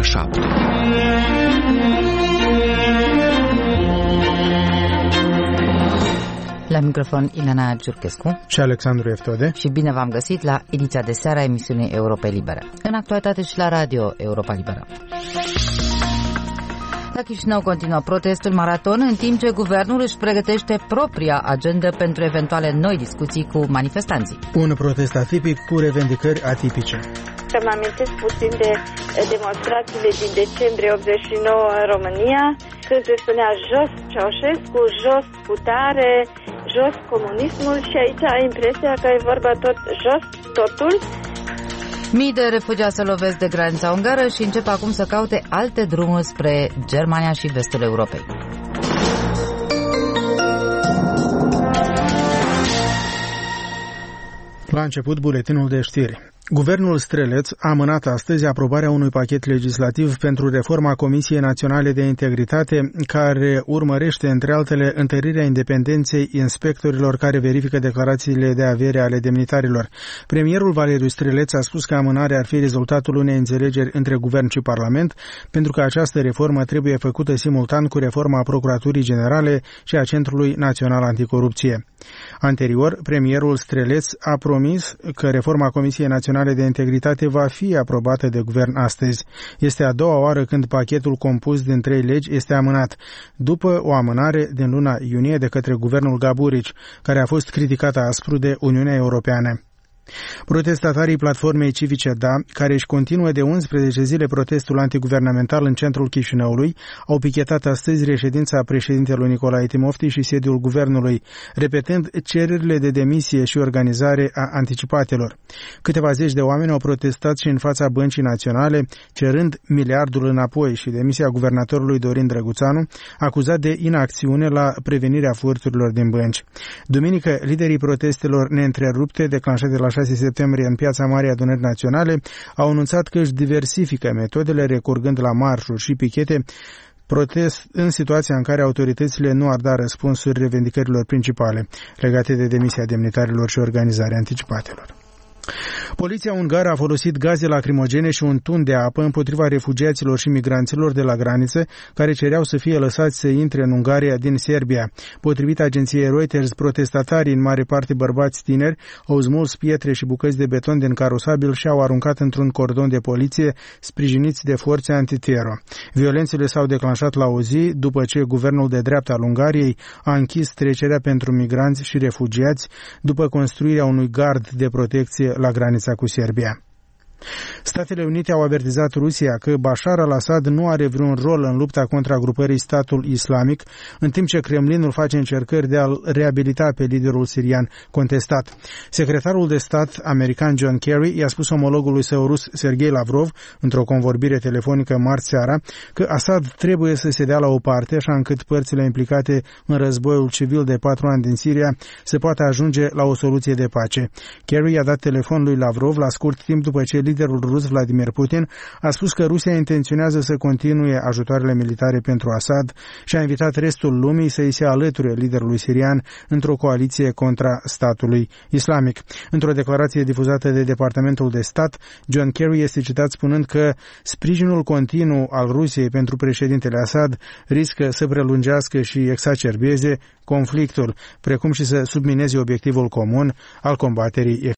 7. La microfon Ileana Giurchescu și Alexandru Eftode. Și bine v-am găsit la ediția de seară a emisiunii Europa Liberă. În actualitate și la radio Europa Liberă. La Chișinău continuă protestul maraton, în timp ce guvernul își pregătește propria agendă pentru eventuale noi discuții cu manifestanții. Un protest atipic cu revendicări atipice. Să-mi amintesc puțin de demonstrațiile din decembrie 89 în România, când se spunea jos Ceaușescu, jos putare, jos comunismul, și aici ai impresia că e vorba tot jos totul. Mii de refugiați se lovesc de granița ungară și încep acum să caute alte drumuri spre Germania și vestul Europei. La început, buletinul de știri. Guvernul Streleț a amânat astăzi aprobarea unui pachet legislativ pentru reforma Comisiei Naționale de Integritate, care urmărește, între altele, întărirea independenței inspectorilor care verifică declarațiile de avere ale demnitarilor. Premierul Valeriu Streleț a spus că amânarea ar fi rezultatul unei înțelegeri între Guvern și Parlament, pentru că această reformă trebuie făcută simultan cu reforma Procuraturii Generale și a Centrului Național Anticorupție. Anterior, premierul Streleț a promis că reforma Comisiei Naționale de Integritate va fi aprobată de guvern astăzi. Este a doua oară când pachetul compus din 3 legi este amânat, după o amânare din luna iunie de către guvernul Gaburici, care a fost criticată aspru de Uniunea Europeană. Protestatarii Platformei Civice Da, care își continuă de 11 zile protestul antiguvernamental în centrul Chișinăului, au pichetat astăzi reședința președintelui Nicolae Timofti și sediul guvernului, repetând cererile de demisie și organizare a anticipatelor. Câteva zeci de oameni au protestat și în fața Băncii Naționale, cerând miliardul înapoi și demisia guvernatorului Dorin Drăguțanu, acuzat de inacțiune la prevenirea furturilor din bănci. Duminică, liderii protestelor neîntrerupte declanșate la 6 septembrie în Piața Marii Adunări Naționale au anunțat că își diversifică metodele, recurgând la marșuri și pichete, protest în situația în care autoritățile nu ar da răspunsuri revendicărilor principale legate de demisia demnitarilor și organizarea anticipatelor. Poliția ungară a folosit gaze lacrimogene și un tun de apă împotriva refugiaților și migranților de la graniță care cereau să fie lăsați să intre în Ungaria din Serbia. Potrivit agenției Reuters, protestatarii, în mare parte bărbați tineri, au smuls pietre și bucăți de beton din carosabil și au aruncat într-un cordon de poliție sprijiniți de forțe antitero. Violențele s-au declanșat la o zi după ce guvernul de dreapta al Ungariei a închis trecerea pentru migranți și refugiați după construirea unui gard de protecție la granița cu Serbia. Statele Unite au avertizat Rusia că Bashar al-Assad nu are vreun rol în lupta contra grupării Statul Islamic, în timp ce Kremlinul face încercări de a-l reabilita pe liderul sirian contestat. Secretarul de stat american John Kerry i-a spus omologului său rus Sergei Lavrov, într-o convorbire telefonică marți seara, că Assad trebuie să se dea la o parte, așa încât părțile implicate în războiul civil de 4 ani din Siria să poată ajunge la o soluție de pace. Kerry i-a dat telefon lui Lavrov la scurt timp după ce liderul rus Vladimir Putin a spus că Rusia intenționează să continue ajutoarele militare pentru Assad și a invitat restul lumii să îi se alăture liderului sirian într-o coaliție contra statului islamic. Într-o declarație difuzată de Departamentul de Stat, John Kerry este citat spunând că sprijinul continuu al Rusiei pentru președintele Assad riscă să prelungească și exacerbeze conflictul, precum și să submineze obiectivul comun al combaterii